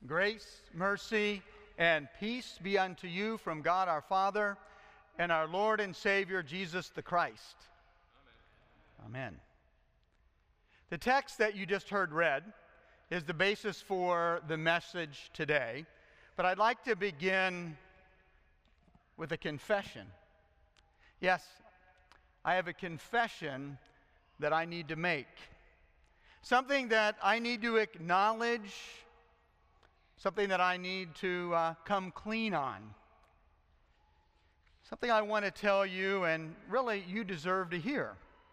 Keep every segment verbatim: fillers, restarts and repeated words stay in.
Grace, mercy, and peace be unto you from God our Father and our Lord and Savior Jesus the Christ. Amen. Amen. The text that you just heard read is the basis for the message today, but I'd like to begin with a confession. Yes, I have a confession that I need to make. Something that I need to acknowledge, something that I need to uh, come clean on. Something I want to tell you, and really you deserve to hear.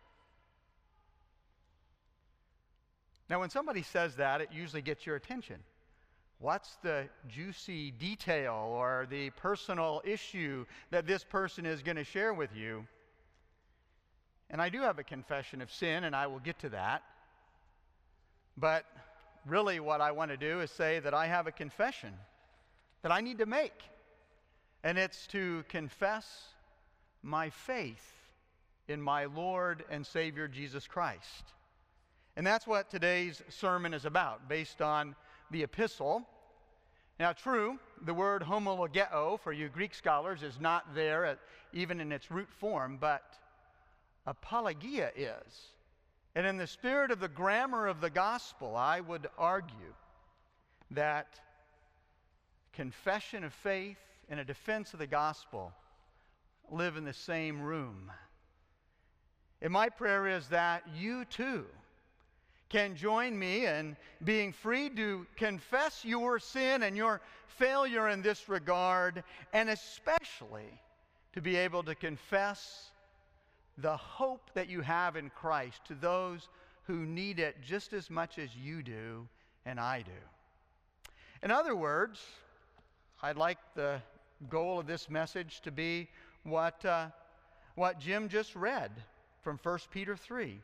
Now, when somebody says that, it usually gets your attention. What's the juicy detail or the personal issue that this person is going to share with you? And I do have a confession of sin, and I will get to that. But really what I want to do is say that I have a confession that I need to make. And it's to confess my faith in my Lord and Savior Jesus Christ. And that's what today's sermon is about, based on the epistle. Now, true, the word homologeo for you Greek scholars is not there, at, even in its root form, but apologia is. And in the spirit of the grammar of the gospel, I would argue that confession of faith and a defense of the gospel live in the same room. And my prayer is that you too can join me in being free to confess your sin and your failure in this regard, and especially to be able to confess the hope that you have in Christ to those who need it just as much as you do and I do. In other words, I'd like the goal of this message to be what, uh, what Jim just read from First Peter three.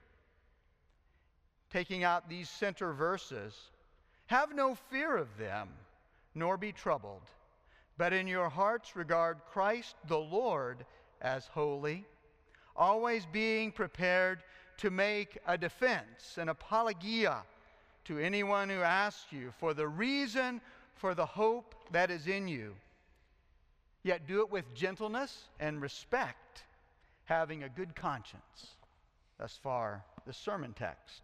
Taking out these center verses, have no fear of them, nor be troubled, but in your hearts regard Christ the Lord as holy, always being prepared to make a defense, an apologia, to anyone who asks you for the reason for the hope that is in you. Yet do it with gentleness and respect, having a good conscience. Thus far, the sermon text.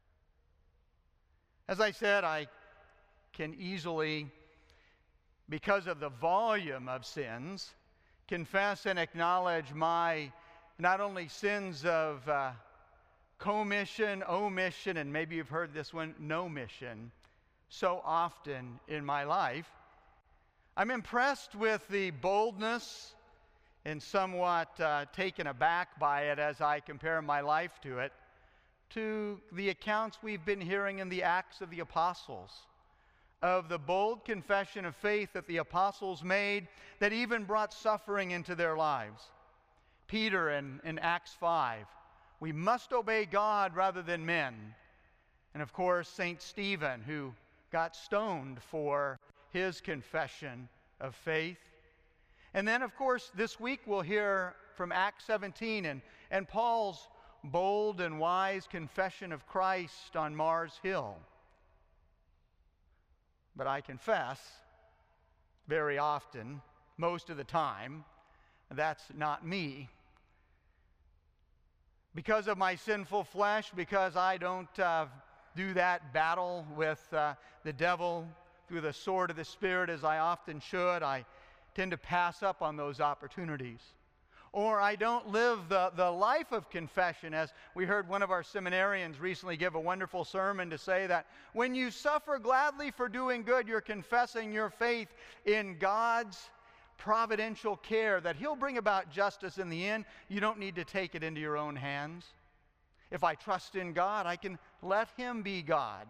As I said, I can easily, because of the volume of sins, confess and acknowledge my not only sins of uh, commission, omission, and maybe you've heard this one, no mission, so often in my life. I'm impressed with the boldness and somewhat uh, taken aback by it as I compare my life to it, to the accounts we've been hearing in the Acts of the Apostles, of the bold confession of faith that the apostles made that even brought suffering into their lives. Peter in, in Acts five, we must obey God rather than men. And of course, Saint Stephen, who got stoned for his confession of faith. And then, of course, this week we'll hear from Acts seventeen and, and Paul's bold and wise confession of Christ on Mars Hill. But I confess, very often, most of the time, that's not me. Because of my sinful flesh, because I don't uh, do that battle with uh, the devil through the sword of the Spirit as I often should, I tend to pass up on those opportunities. Or I don't live the, the life of confession, as we heard one of our seminarians recently give a wonderful sermon to say that when you suffer gladly for doing good, you're confessing your faith in God's providential care, that He'll bring about justice in the end. You don't need to take it into your own hands. If I trust in God, I can let Him be God.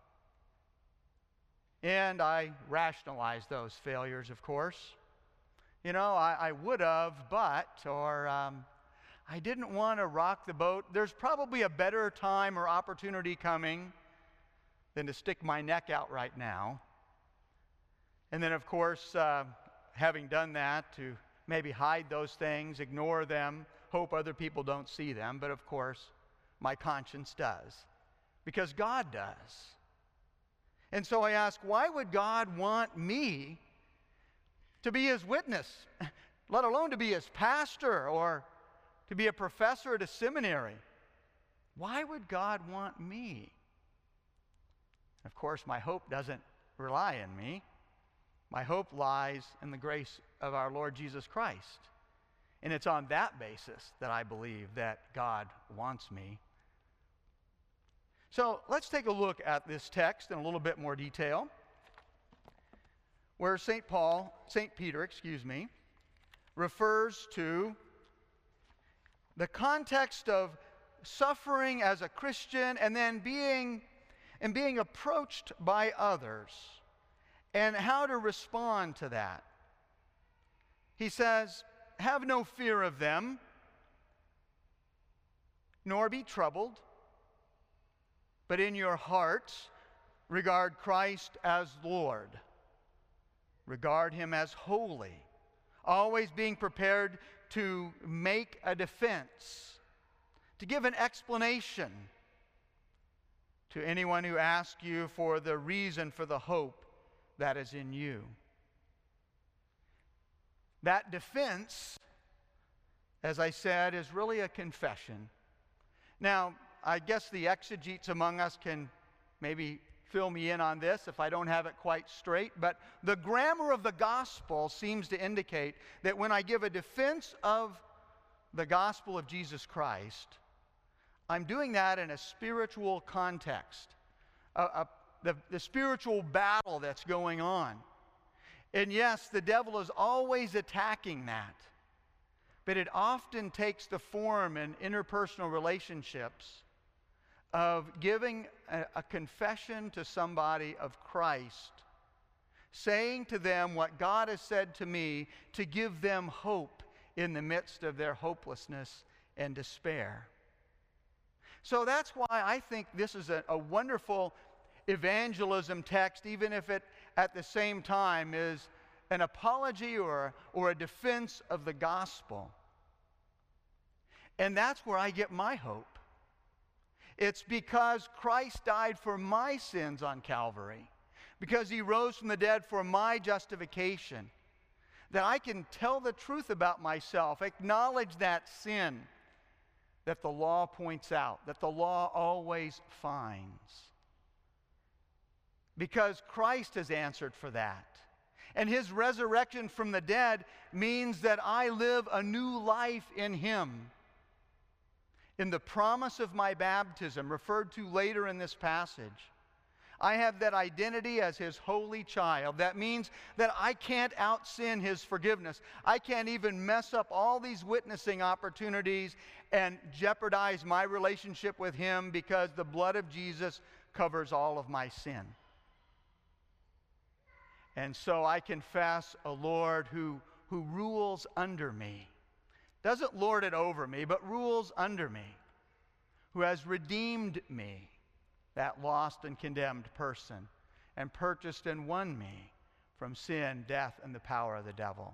And I rationalize those failures, of course. You know, I, I would have, but, or um, I didn't want to rock the boat. There's probably a better time or opportunity coming than to stick my neck out right now. And then, of course, uh, having done that, to maybe hide those things, ignore them, hope other people don't see them. But, of course, my conscience does, because God does. And so I ask, why would God want me to be his witness, let alone to be his pastor or to be a professor at a seminary? Why would God want me? Of course, my hope doesn't rely in me. My hope lies in the grace of our Lord Jesus Christ. And it's on that basis that I believe that God wants me. So let's take a look at this text in a little bit more detail, where Saint Paul, Saint Peter, excuse me, refers to the context of suffering as a Christian and then being and being approached by others and how to respond to that. He says, "Have no fear of them, nor be troubled, but in your hearts regard Christ as Lord. Regard him as holy, always being prepared to make a defense, to give an explanation to anyone who asks you for the reason for the hope that is in you." That defense, as I said, is really a confession. Now, I guess the exegetes among us can maybe fill me in on this if I don't have it quite straight, but the grammar of the gospel seems to indicate that when I give a defense of the gospel of Jesus Christ, I'm doing that in a spiritual context, a, a, the, the spiritual battle that's going on. And yes, the devil is always attacking that, but it often takes the form in interpersonal relationships of giving a, a confession to somebody of Christ, saying to them what God has said to me to give them hope in the midst of their hopelessness and despair. So that's why I think this is a, a wonderful evangelism text, even if it at the same time is an apology or, or a defense of the gospel. And that's where I get my hope. It's because Christ died for my sins on Calvary, because he rose from the dead for my justification, that I can tell the truth about myself, acknowledge that sin that the law points out, that the law always finds. Because Christ has answered for that. And his resurrection from the dead means that I live a new life in him. In the promise of my baptism, referred to later in this passage, I have that identity as his holy child. That means that I can't out-sin his forgiveness. I can't even mess up all these witnessing opportunities and jeopardize my relationship with him, because the blood of Jesus covers all of my sin. And so I confess a Lord who, who rules under me. Doesn't lord it over me, but rules under me, who has redeemed me, that lost and condemned person, and purchased and won me from sin, death, and the power of the devil.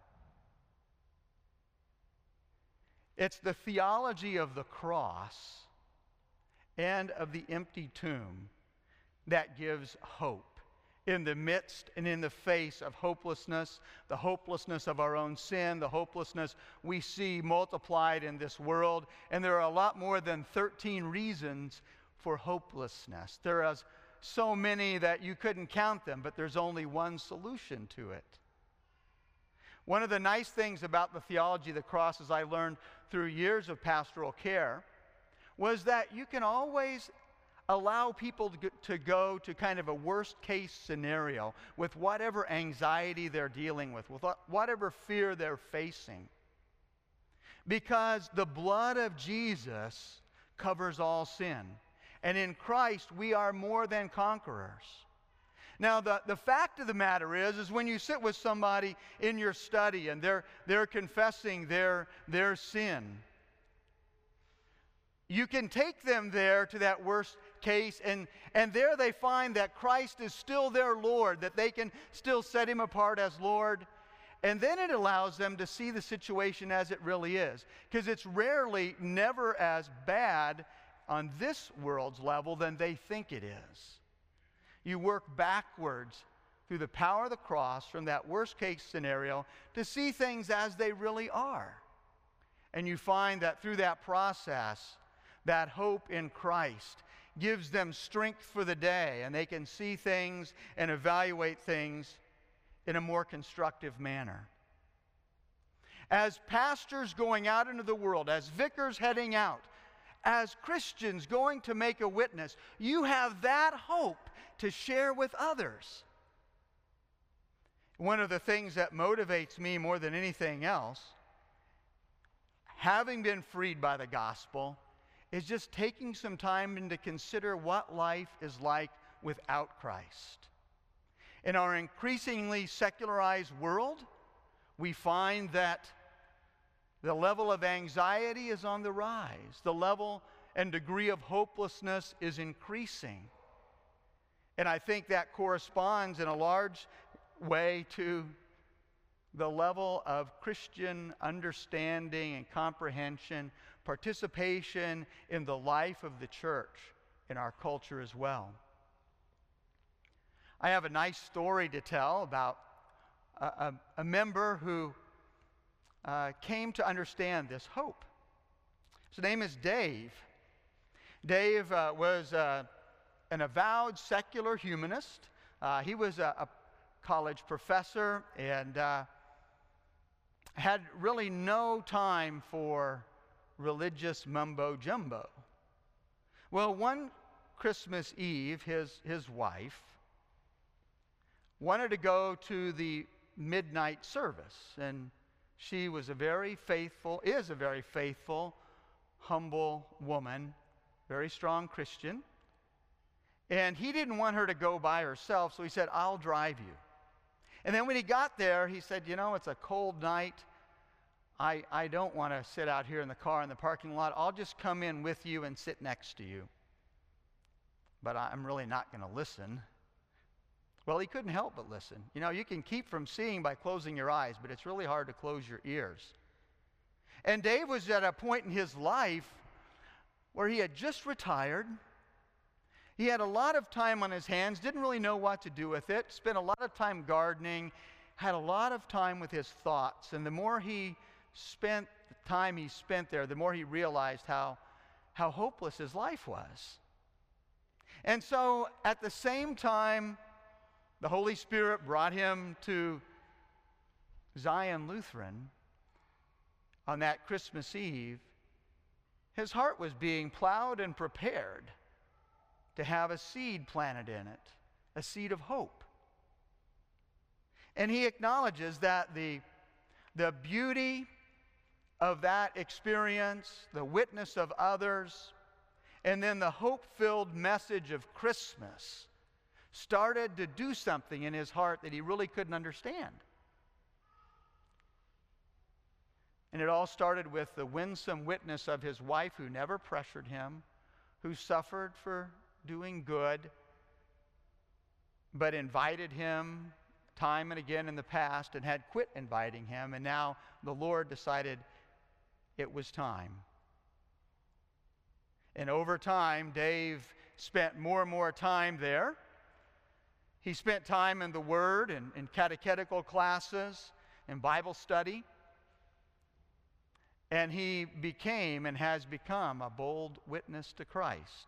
It's the theology of the cross and of the empty tomb that gives hope in the midst and in the face of hopelessness, the hopelessness of our own sin, the hopelessness we see multiplied in this world. And there are a lot more than thirteen reasons for hopelessness. There are so many that you couldn't count them, but there's only one solution to it. One of the nice things about the theology of the cross, as I learned through years of pastoral care, was that you can always allow people to, to go to kind of a worst case scenario with whatever anxiety they're dealing with, with whatever fear they're facing. Because the blood of Jesus covers all sin. And in Christ, we are more than conquerors. Now, the, the fact of the matter is, is when you sit with somebody in your study and they're, they're confessing their, their sin, you can take them there to that worst case, and, and there they find that Christ is still their Lord, that they can still set him apart as Lord. And then it allows them to see the situation as it really is, because it's rarely never as bad on this world's level than they think it is. You work backwards through the power of the cross from that worst case scenario to see things as they really are. And you find that through that process, that hope in Christ gives them strength for the day, and they can see things and evaluate things in a more constructive manner. As pastors going out into the world, as vicars heading out, as Christians going to make a witness, you have that hope to share with others. One of the things that motivates me more than anything else, having been freed by the gospel, is just taking some time and to consider what life is like without Christ. In our increasingly secularized world, we find that the level of anxiety is on the rise. The level and degree of hopelessness is increasing. And I think that corresponds in a large way to the level of Christian understanding and comprehension, participation in the life of the church in our culture as well. I have a nice story to tell about a, a, a member who uh, came to understand this hope. His name is Dave. Dave uh, was uh, an avowed secular humanist. Uh, he was a, a college professor and uh, had really no time for religious mumbo-jumbo. Well, one Christmas Eve, his, his wife wanted to go to the midnight service, and she was a very faithful, is a very faithful, humble woman, very strong Christian. And he didn't want her to go by herself, so he said, "I'll drive you." And then when he got there, he said, "You know, it's a cold night. I, I don't want to sit out here in the car in the parking lot. I'll just come in with you and sit next to you. But I'm really not going to listen." Well, he couldn't help but listen. You know, you can keep from seeing by closing your eyes, but it's really hard to close your ears. And Dave was at a point in his life where he had just retired. He had a lot of time on his hands, didn't really know what to do with it, spent a lot of time gardening, had a lot of time with his thoughts. And the more he spent, the time he spent there, the more he realized how, how hopeless his life was. And so at the same time, the Holy Spirit brought him to Zion Lutheran on that Christmas Eve. His heart was being plowed and prepared to have a seed planted in it, a seed of hope. And he acknowledges that the, the beauty of that experience, the witness of others, and then the hope-filled message of Christmas started to do something in his heart that he really couldn't understand. And it all started with the winsome witness of his wife, who never pressured him, who suffered for doing good, but invited him time and again in the past and had quit inviting him. And now the Lord decided it was time. And over time, Dave spent more and more time there. He spent time in the Word and in catechetical classes and Bible study. And he became and has become a bold witness to Christ.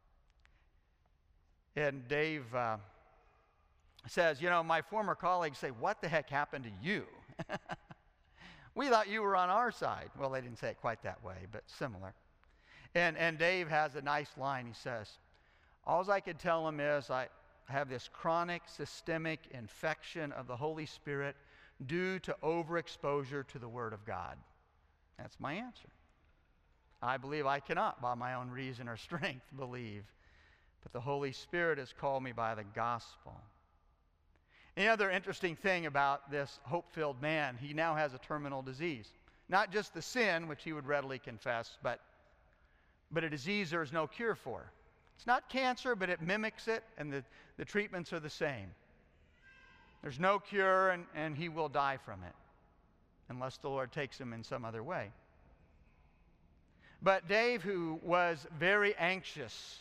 And Dave uh, says, "You know, my former colleagues say, 'What the heck happened to you?' We thought you were on our side." Well, they didn't say it quite that way, but similar. And, and Dave has a nice line. He says, "All I could tell him is I have this chronic systemic infection of the Holy Spirit due to overexposure to the Word of God." That's my answer. I believe I cannot, by my own reason or strength, believe. But the Holy Spirit has called me by the gospel. The other interesting thing about this hope-filled man, he now has a terminal disease. Not just the sin, which he would readily confess, but, but a disease there is no cure for. It's not cancer, but it mimics it, and the, the treatments are the same. There's no cure, and, and he will die from it, unless the Lord takes him in some other way. But Dave, who was very anxious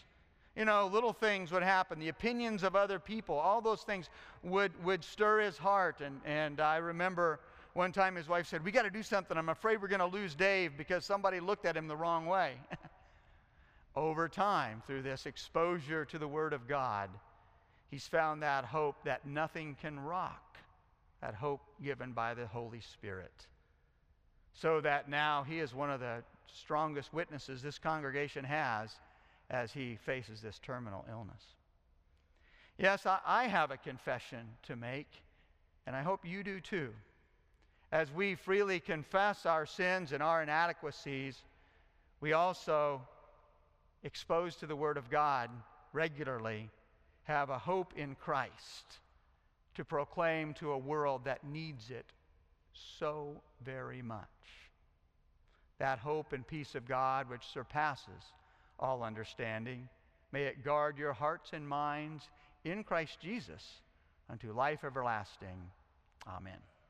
You know, little things would happen. The opinions of other people, all those things would, would stir his heart. And, and I remember one time his wife said, "We got to do something. I'm afraid we're going to lose Dave because somebody looked at him the wrong way." Over time, through this exposure to the Word of God, he's found that hope that nothing can rock, that hope given by the Holy Spirit. So that now he is one of the strongest witnesses this congregation has as he faces this terminal illness. Yes, I, I have a confession to make, and I hope you do too. As we freely confess our sins and our inadequacies, we also, exposed to the Word of God regularly, have a hope in Christ to proclaim to a world that needs it so very much. That hope and peace of God which surpasses all understanding, may it guard your hearts and minds in Christ Jesus unto life everlasting. Amen.